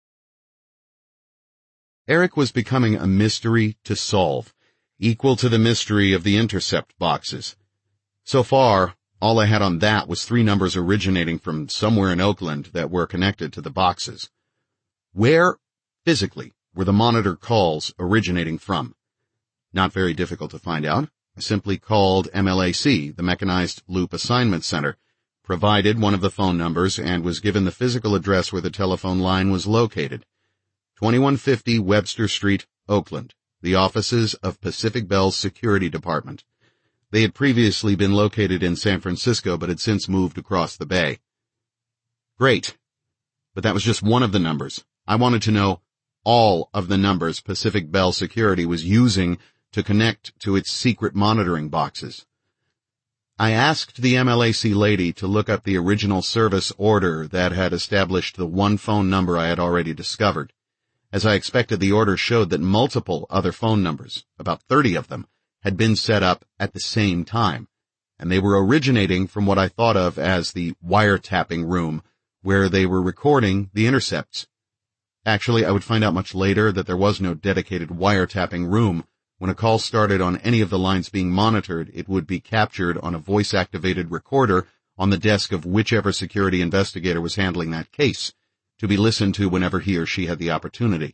Eric was becoming a mystery to solve, equal to the mystery of the intercept boxes. So far, All I had on that was three numbers originating from somewhere in Oakland that were connected to the boxes. Where, physically, were the monitor calls originating from? Not very difficult to find out. I simply called M L A C, the Mechanized Loop Assignment Center, provided one of the phone numbers, and was given the physical address where the telephone line was located. twenty-one fifty Webster Street, Oakland, the offices of Pacific Bell's security department. They had previously been located in San Francisco, but had since moved across the bay. Great. But that was just one of the numbers. I wanted to know all of the numbers Pacific Bell Security was using to connect to its secret monitoring boxes. I asked the M L A C lady to look up the original service order that had established the one phone number I had already discovered. As I expected, the order showed that multiple other phone numbers, about thirty of them, had been set up at the same time, and they were originating from what I thought of as the wiretapping room, where they were recording the intercepts. Actually, I would find out much later that there was no dedicated wiretapping room. When a call started on any of the lines being monitored, it would be captured on a voice-activated recorder on the desk of whichever security investigator was handling that case, to be listened to whenever he or she had the opportunity.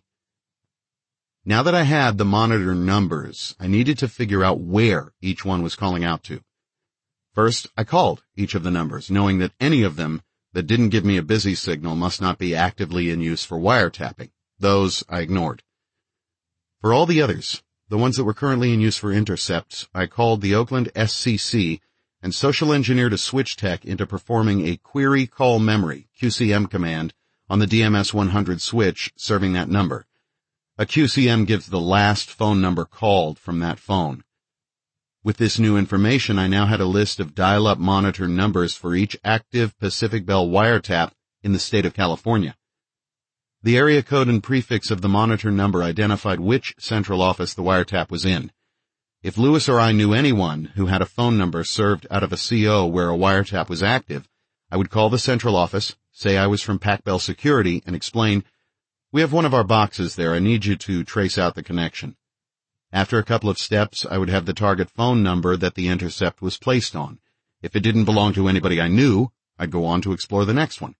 Now that I had the monitor numbers, I needed to figure out where each one was calling out to. First, I called each of the numbers, knowing that any of them that didn't give me a busy signal must not be actively in use for wiretapping. Those I ignored. For all the others, the ones that were currently in use for intercepts, I called the Oakland S C C and social engineered a switch tech into performing a query call memory, Q C M command, on the D M S one hundred switch serving that number. A Q C M gives the last phone number called from that phone. With this new information, I now had a list of dial-up monitor numbers for each active Pacific Bell wiretap in the state of California. The area code and prefix of the monitor number identified which central office the wiretap was in. If Lewis or I knew anyone who had a phone number served out of a C O where a wiretap was active, I would call the central office, say I was from Pac Bell Security, and explain, "We have one of our boxes there. I need you to trace out the connection." After a couple of steps, I would have the target phone number that the intercept was placed on. If it didn't belong to anybody I knew, I'd go on to explore the next one.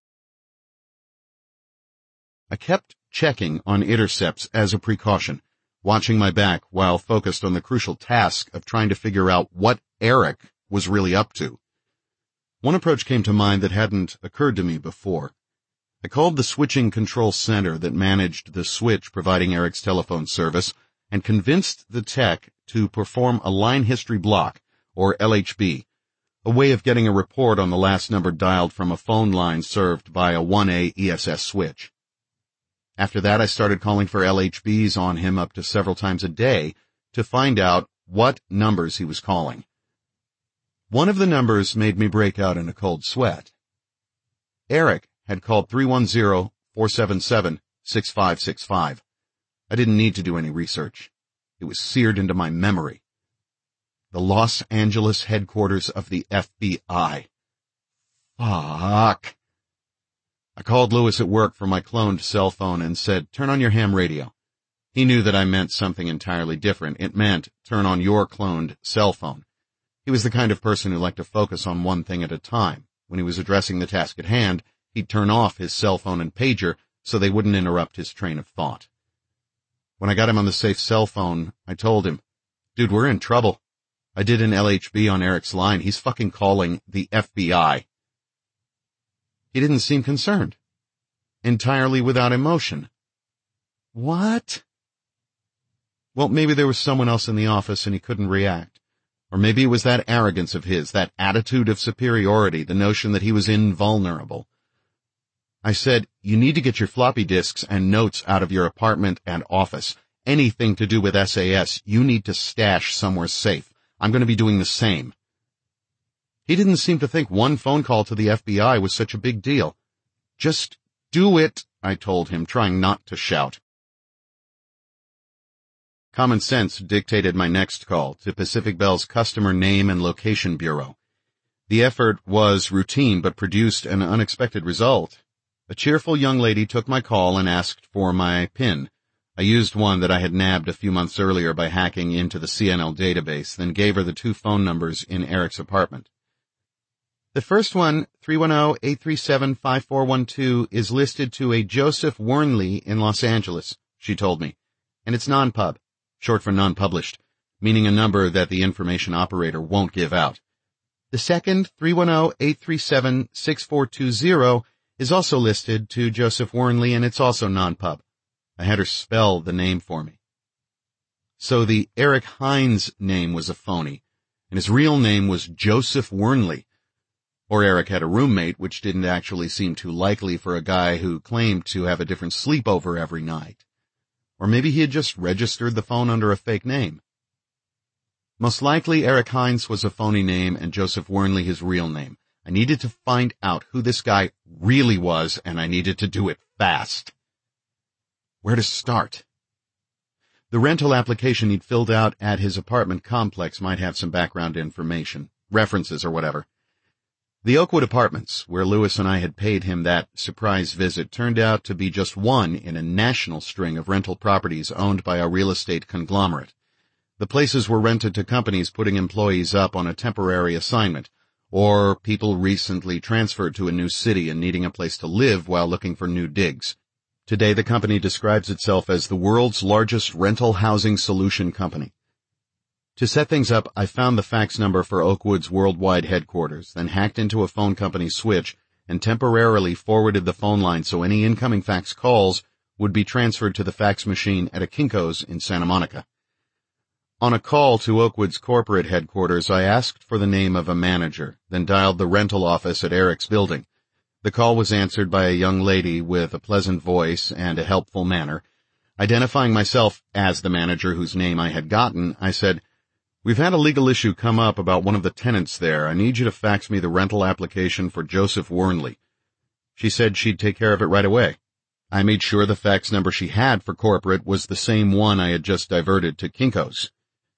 I kept checking on intercepts as a precaution, watching my back while focused on the crucial task of trying to figure out what Eric was really up to. One approach came to mind that hadn't occurred to me before. I called the switching control center that managed the switch providing Eric's telephone service and convinced the tech to perform a line history block, or L H B, a way of getting a report on the last number dialed from a phone line served by a one A E S S switch. After that, I started calling for L H Bs on him up to several times a day to find out what numbers he was calling. One of the numbers made me break out in a cold sweat. Eric had called three one zero, four seven seven, six five six five. I didn't need to do any research. It was seared into my memory. The Los Angeles headquarters of the F B I. Fuck. I called Lewis at work from my cloned cell phone and said, "Turn on your ham radio." He knew that I meant something entirely different. It meant, turn on your cloned cell phone. He was the kind of person who liked to focus on one thing at a time. When he was addressing the task at hand, he'd turn off his cell phone and pager so they wouldn't interrupt his train of thought. When I got him on the safe cell phone, I told him, "Dude, we're in trouble. I did an L H B on Eric's line. He's fucking calling the F B I." He didn't seem concerned. Entirely without emotion. What? Well, maybe there was someone else in the office and he couldn't react. Or maybe it was that arrogance of his, that attitude of superiority, the notion that he was invulnerable. I said, "You need to get your floppy disks and notes out of your apartment and office. Anything to do with S A S, you need to stash somewhere safe. I'm going to be doing the same." He didn't seem to think one phone call to the F B I was such a big deal. "Just do it," I told him, trying not to shout. Common sense dictated my next call to Pacific Bell's Customer Name and Location Bureau. The effort was routine but produced an unexpected result. A cheerful young lady took my call and asked for my PIN. I used one that I had nabbed a few months earlier by hacking into the C N L database, then gave her the two phone numbers in Eric's apartment. The first one, three one zero, eight three seven, five four one two, is listed to a Joseph Wernley in Los Angeles, she told me, and it's non-pub, short for non-published, meaning a number that the information operator won't give out. The second, three one zero, eight three seven, six four two zero, is also listed to Joseph Wernley, and it's also non-pub. I had her spell the name for me. So the Eric Hines name was a phony, and his real name was Joseph Wernley. Or Eric had a roommate, which didn't actually seem too likely for a guy who claimed to have a different sleepover every night. Or maybe he had just registered the phone under a fake name. Most likely Eric Hines was a phony name and Joseph Wernley his real name. I needed to find out who this guy really was, and I needed to do it fast. Where to start? The rental application he'd filled out at his apartment complex might have some background information, references or whatever. The Oakwood Apartments, where Lewis and I had paid him that surprise visit, turned out to be just one in a national string of rental properties owned by a real estate conglomerate. The places were rented to companies putting employees up on a temporary assignment, or people recently transferred to a new city and needing a place to live while looking for new digs. Today the company describes itself as the world's largest rental housing solution company. To set things up, I found the fax number for Oakwood's worldwide headquarters, then hacked into a phone company switch and temporarily forwarded the phone line so any incoming fax calls would be transferred to the fax machine at a Kinko's in Santa Monica. On a call to Oakwood's corporate headquarters, I asked for the name of a manager, then dialed the rental office at Eric's building. The call was answered by a young lady with a pleasant voice and a helpful manner. Identifying myself as the manager whose name I had gotten, I said, "We've had a legal issue come up about one of the tenants there. I need you to fax me the rental application for Joseph Wernley." She said she'd take care of it right away. I made sure the fax number she had for corporate was the same one I had just diverted to Kinko's.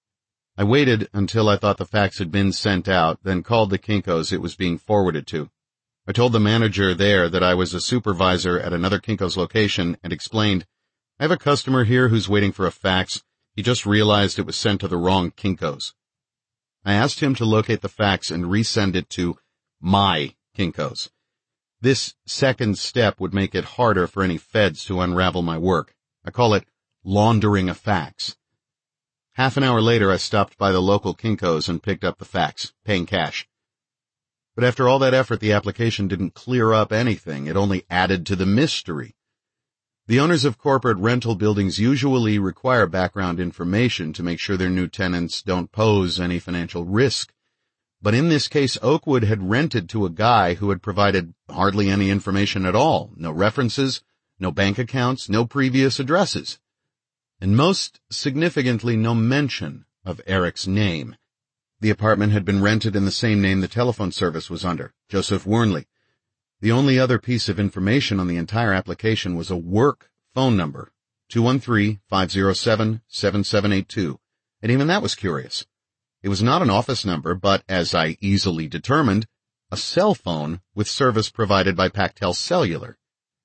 I waited until I thought the fax had been sent out, then called the Kinko's it was being forwarded to. I told the manager there that I was a supervisor at another Kinko's location and explained, "I have a customer here who's waiting for a fax. He just realized it was sent to the wrong Kinko's." I asked him to locate the fax and resend it to my Kinko's. This second step would make it harder for any feds to unravel my work. I call it laundering a fax. Half an hour later, I stopped by the local Kinko's and picked up the fax, paying cash. But after all that effort, the application didn't clear up anything. It only added to the mystery. The owners of corporate rental buildings usually require background information to make sure their new tenants don't pose any financial risk. But in this case, Oakwood had rented to a guy who had provided hardly any information at all. No references, no bank accounts, no previous addresses. And most significantly, no mention of Eric's name. The apartment had been rented in the same name the telephone service was under, Joseph Wernley. The only other piece of information on the entire application was a work phone number, two one three, five zero seven, seven seven eight two, and even that was curious. It was not an office number, but, as I easily determined, a cell phone with service provided by Pactel Cellular.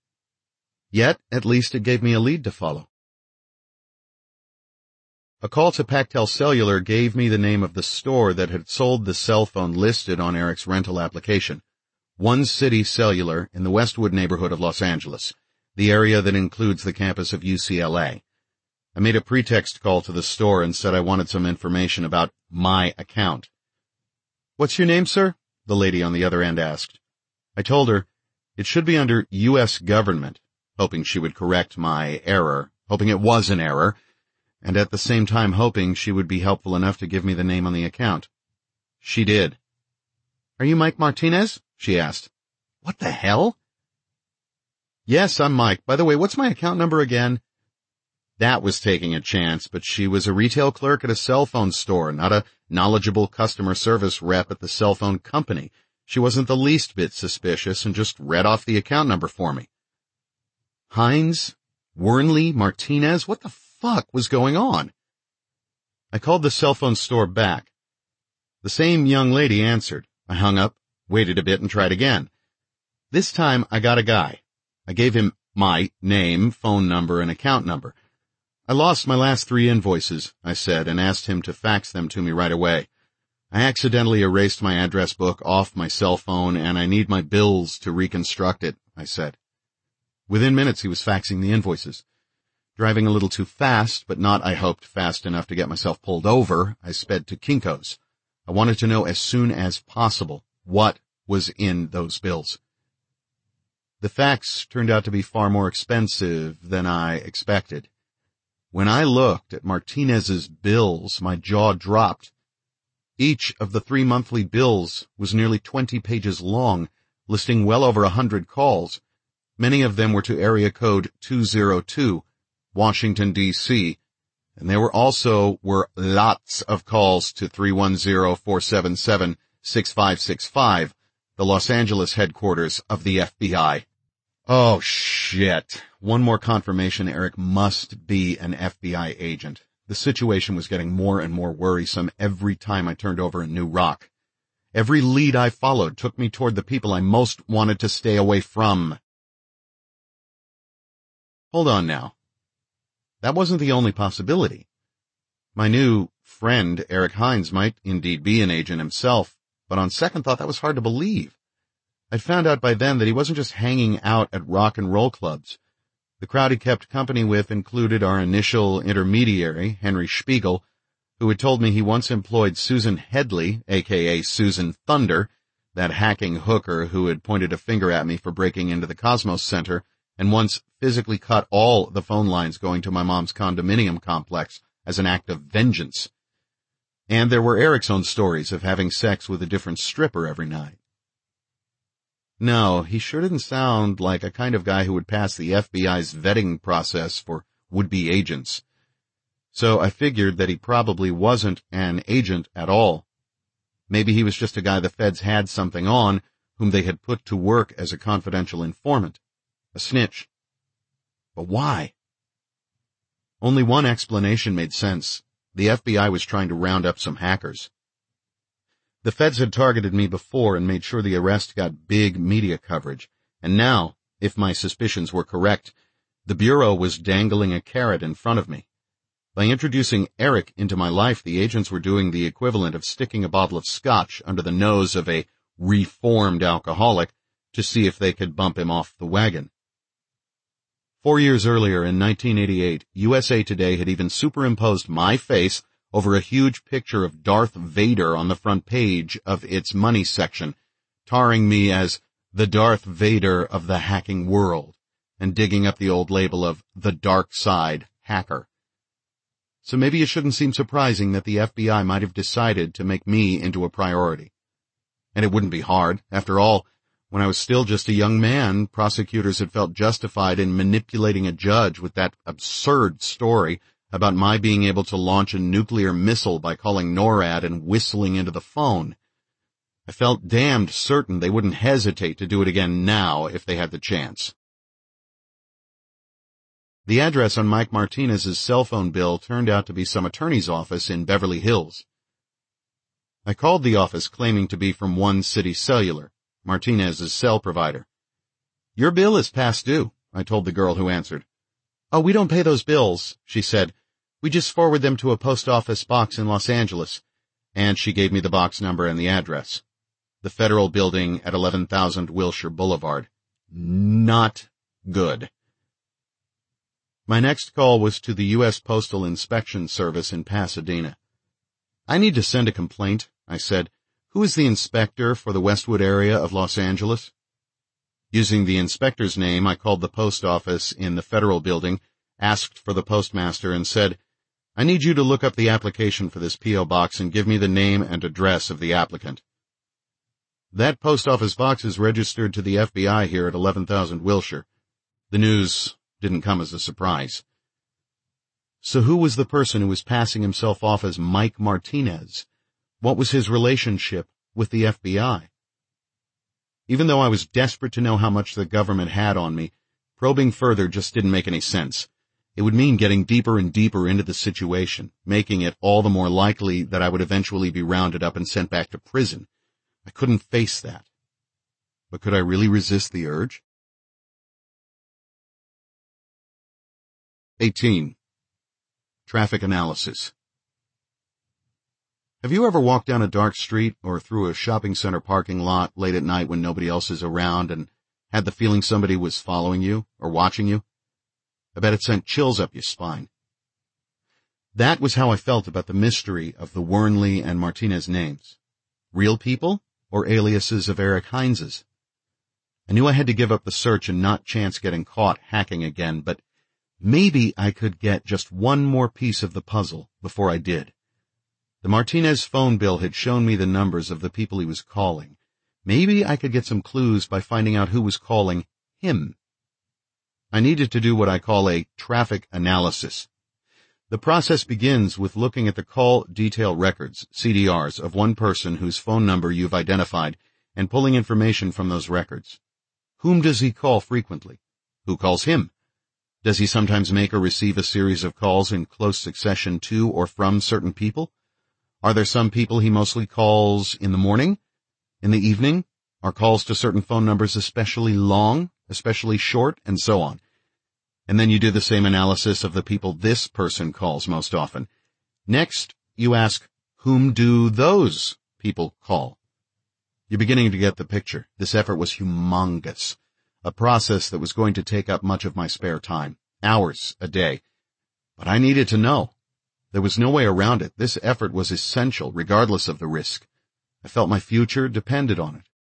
Yet, at least it gave me a lead to follow. A call to Pactel Cellular gave me the name of the store that had sold the cell phone listed on Eric's rental application. One City Cellular in the Westwood neighborhood of Los Angeles, the area that includes the campus of U C L A. I made a pretext call to the store and said I wanted some information about my account. "What's your name, sir?" the lady on the other end asked. I told her it should be under U S government, hoping she would correct my error, hoping it was an error, and at the same time hoping she would be helpful enough to give me the name on the account. She did. "Are you Mike Martinez?" she asked. "What the hell?" "Yes, I'm Mike. By the way, what's my account number again?" That was taking a chance, but she was a retail clerk at a cell phone store, not a knowledgeable customer service rep at the cell phone company. She wasn't the least bit suspicious and just read off the account number for me. Hines? Wernley? Martinez? What the fuck was going on? I called the cell phone store back. The same young lady answered. I hung up, waited a bit, and tried again. This time I got a guy. I gave him my name, phone number, and account number. "I lost my last three invoices," I said, and asked him to fax them to me right away. I accidentally erased my address book off my cell phone and I need my bills to reconstruct it, I said. Within minutes he was faxing the invoices. Driving a little too fast, but not, I hoped, fast enough to get myself pulled over, I sped to Kinko's. I wanted to know as soon as possible what was in those bills. The fax turned out to be far more expensive than I expected. When I looked at Martinez's bills, my jaw dropped. Each of the three monthly bills was nearly twenty pages long, listing well over a hundred calls. Many of them were to area code two oh two, Washington, D C, and there were also were lots of calls to three one zero, four seven seven, six five six five, the Los Angeles headquarters of the F B I. Oh, shit. One more confirmation Eric must be an F B I agent. The situation was getting more and more worrisome every time I turned over a new rock. Every lead I followed took me toward the people I most wanted to stay away from. Hold on now. That wasn't the only possibility. My new friend, Eric Hines, might indeed be an agent himself, but on second thought that was hard to believe. I'd found out by then that he wasn't just hanging out at rock and roll clubs. The crowd he kept company with included our initial intermediary, Henry Spiegel, who had told me he once employed Susan Headley, aka Susan Thunder, that hacking hooker who had pointed a finger at me for breaking into the Cosmos Center, and once physically cut all the phone lines going to my mom's condominium complex as an act of vengeance. And there were Eric's own stories of having sex with a different stripper every night. No, he sure didn't sound like a kind of guy who would pass the F B I's vetting process for would-be agents. So I figured that he probably wasn't an agent at all. Maybe he was just a guy the feds had something on, whom they had put to work as a confidential informant. A snitch. But why? Only one explanation made sense. The F B I was trying to round up some hackers. The feds had targeted me before and made sure the arrest got big media coverage. And now, if my suspicions were correct, the Bureau was dangling a carrot in front of me. By introducing Eric into my life, the agents were doing the equivalent of sticking a bottle of scotch under the nose of a reformed alcoholic to see if they could bump him off the wagon. Four years earlier, in nineteen eighty-eight, U S A Today had even superimposed my face over a huge picture of Darth Vader on the front page of its money section, tarring me as the Darth Vader of the hacking world, and digging up the old label of the dark side hacker. So maybe it shouldn't seem surprising that the F B I might have decided to make me into a priority. And it wouldn't be hard. After all, when I was still just a young man, prosecutors had felt justified in manipulating a judge with that absurd story about my being able to launch a nuclear missile by calling NORAD and whistling into the phone. I felt damned certain they wouldn't hesitate to do it again now if they had the chance. The address on Mike Martinez's cell phone bill turned out to be some attorney's office in Beverly Hills. I called the office claiming to be from One City Cellular, Martinez's cell provider. "Your bill is past due," I told the girl who answered. "Oh, we don't pay those bills," she said. "We just forward them to a post office box in Los Angeles." And she gave me the box number and the address. The Federal Building at eleven thousand Wilshire Boulevard. Not good. My next call was to the U S Postal Inspection Service in Pasadena. "I need to send a complaint," I said. "Who is the inspector for the Westwood area of Los Angeles?" Using the inspector's name, I called the post office in the Federal Building, asked for the postmaster, and said, "I need you to look up the application for this P O box and give me the name and address of the applicant." "That post office box is registered to the F B I here at eleven thousand Wilshire." The news didn't come as a surprise. So who was the person who was passing himself off as Mike Martinez? What was his relationship with the F B I? Even though I was desperate to know how much the government had on me, probing further just didn't make any sense. It would mean getting deeper and deeper into the situation, making it all the more likely that I would eventually be rounded up and sent back to prison. I couldn't face that. But could I really resist the urge? eighteen. Traffic analysis. Have you ever walked down a dark street or through a shopping center parking lot late at night when nobody else is around and had the feeling somebody was following you or watching you? I bet it sent chills up your spine. That was how I felt about the mystery of the Wernley and Martinez names. Real people or aliases of Eric Heinz's? I knew I had to give up the search and not chance getting caught hacking again, but maybe I could get just one more piece of the puzzle before I did. The Martinez phone bill had shown me the numbers of the people he was calling. Maybe I could get some clues by finding out who was calling him. I needed to do what I call a traffic analysis. The process begins with looking at the call detail records, C D Rs, of one person whose phone number you've identified and pulling information from those records. Whom does he call frequently? Who calls him? Does he sometimes make or receive a series of calls in close succession to or from certain people? Are there some people he mostly calls in the morning? In the evening? Are calls to certain phone numbers especially long, especially short, and so on? And then you do the same analysis of the people this person calls most often. Next, you ask, whom do those people call? You're beginning to get the picture. This effort was humongous, a process that was going to take up much of my spare time, hours a day. But I needed to know. There was no way around it. This effort was essential, regardless of the risk. I felt my future depended on it.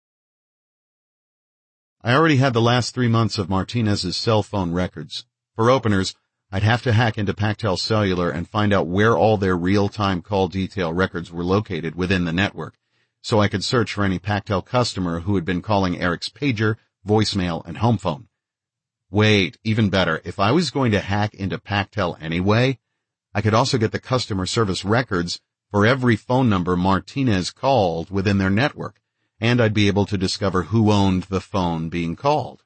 I already had the last three months of Martinez's cell phone records. For openers, I'd have to hack into Pactel Cellular and find out where all their real-time call detail records were located within the network, so I could search for any Pactel customer who had been calling Eric's pager, voicemail, and home phone. Wait, even better, if I was going to hack into Pactel anyway, I could also get the customer service records for every phone number Martinez called within their network, and I'd be able to discover who owned the phone being called.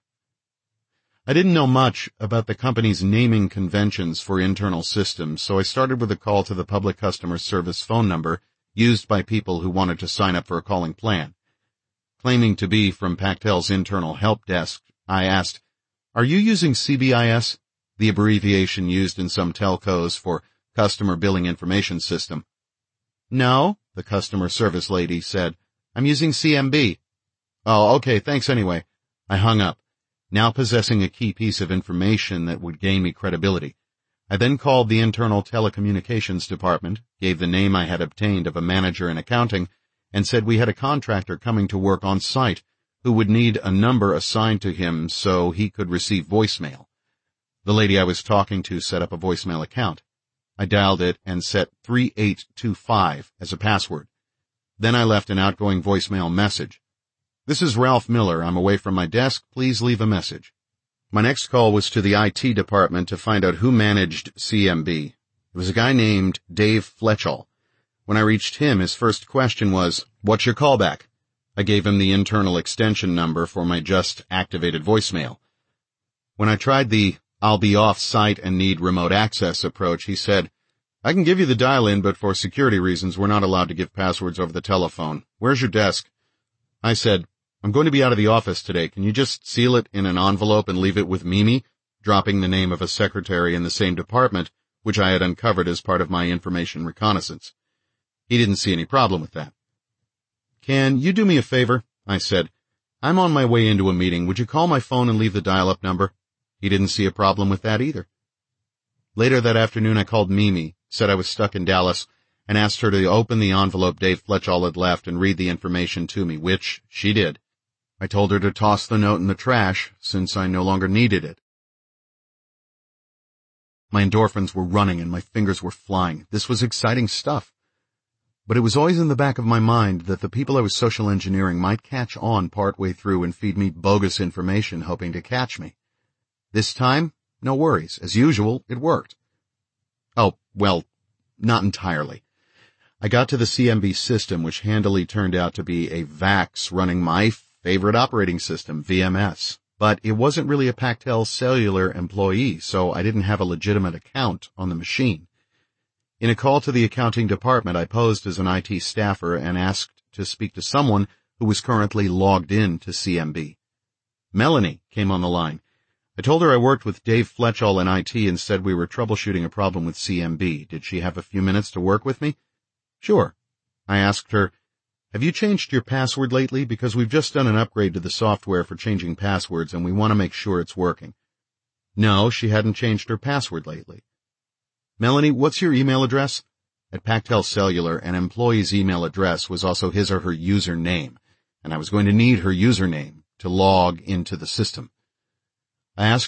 I didn't know much about the company's naming conventions for internal systems, so I started with a call to the public customer service phone number used by people who wanted to sign up for a calling plan. Claiming to be from Pactel's internal help desk, I asked, "Are you using C B I S, the abbreviation used in some telcos for Customer Billing Information System?" "No," the customer service lady said. "I'm using C M B." "Oh, okay, thanks anyway." I hung up, now possessing a key piece of information that would gain me credibility. I then called the internal telecommunications department, gave the name I had obtained of a manager in accounting, and said we had a contractor coming to work on site who would need a number assigned to him so he could receive voicemail. The lady I was talking to set up a voicemail account. I dialed it and set three eight two five as a password. Then I left an outgoing voicemail message. "This is Ralph Miller. I'm away from my desk. Please leave a message." My next call was to the I T department to find out who managed C M B. It was a guy named Dave Fletchall. When I reached him, his first question was, "What's your callback?" I gave him the internal extension number for my just activated voicemail. When I tried the "I'll be off-site and need remote access" approach, he said, "I can give you the dial-in, but for security reasons, we're not allowed to give passwords over the telephone. Where's your desk?" I said, "I'm going to be out of the office today. Can you just seal it in an envelope and leave it with Mimi?" dropping the name of a secretary in the same department, which I had uncovered as part of my information reconnaissance. He didn't see any problem with that. "Can you do me a favor?" I said. "I'm on my way into a meeting. Would you call my phone and leave the dial-up number?" He didn't see a problem with that either. Later that afternoon, I called Mimi, said I was stuck in Dallas, and asked her to open the envelope Dave Fletchall had left and read the information to me, which she did. I told her to toss the note in the trash, since I no longer needed it. My endorphins were running and my fingers were flying. This was exciting stuff. But it was always in the back of my mind that the people I was social engineering might catch on partway through and feed me bogus information hoping to catch me. This time, no worries. As usual, it worked. Oh, well, not entirely. I got to the C M B system, which handily turned out to be a VAX running my favorite operating system, V M S. But it wasn't really a Pactel Cellular employee, so I didn't have a legitimate account on the machine. In a call to the accounting department, I posed as an I T staffer and asked to speak to someone who was currently logged in to C M B. Melanie came on the line. I told her I worked with Dave Fletchall in I T and said we were troubleshooting a problem with C M B. Did she have a few minutes to work with me? Sure, I asked her, "Have you changed your password lately? Because we've just done an upgrade to the software for changing passwords and we want to make sure it's working." No, she hadn't changed her password lately. "Melanie, what's your email address?" At Pactel Cellular, an employee's email address was also his or her username, and I was going to need her username to log into the system. I asked